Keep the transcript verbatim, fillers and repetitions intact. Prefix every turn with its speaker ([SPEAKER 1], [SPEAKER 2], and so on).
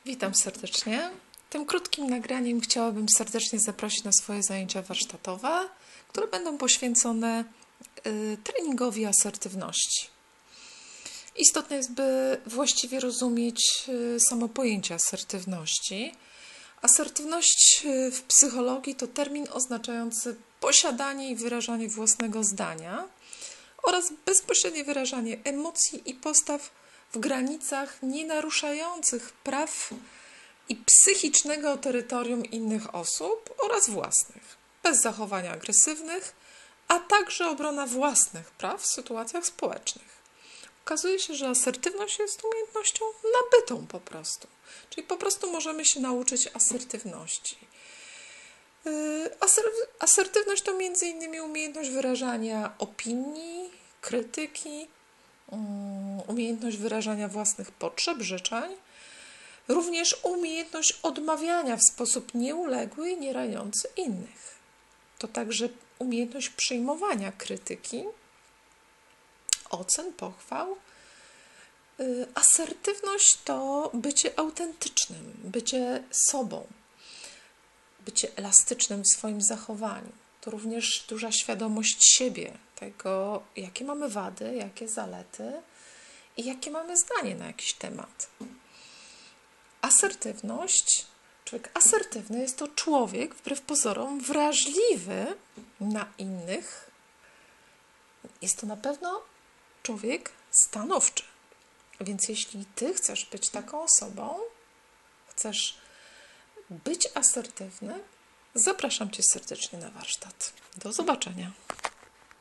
[SPEAKER 1] Witam serdecznie. Tym krótkim nagraniem chciałabym serdecznie zaprosić na swoje zajęcia warsztatowe, które będą poświęcone y, treningowi asertywności. Istotne jest, by właściwie rozumieć y, samo pojęcie asertywności. Asertywność y, w psychologii to termin oznaczający posiadanie i wyrażanie własnego zdania oraz bezpośrednie wyrażanie emocji i postaw w granicach nienaruszających praw i psychicznego terytorium innych osób oraz własnych, bez zachowań agresywnych, a także obrona własnych praw w sytuacjach społecznych. Okazuje się, że asertywność jest umiejętnością nabytą po prostu, czyli po prostu możemy się nauczyć asertywności. Asertywność to między innymi umiejętność wyrażania opinii, krytyki, umiejętność wyrażania własnych potrzeb, życzeń, również umiejętność odmawiania w sposób nieuległy i nie raniący innych. To także umiejętność przyjmowania krytyki, ocen, pochwał. Asertywność to bycie autentycznym, bycie sobą, bycie elastycznym w swoim zachowaniu. To również duża świadomość siebie, tego, jakie mamy wady, jakie zalety i jakie mamy zdanie na jakiś temat. Asertywność, człowiek asertywny jest to człowiek, wbrew pozorom, wrażliwy na innych. Jest to na pewno człowiek stanowczy. Więc jeśli Ty chcesz być taką osobą, chcesz być asertywny, zapraszam Cię serdecznie na warsztat. Do zobaczenia.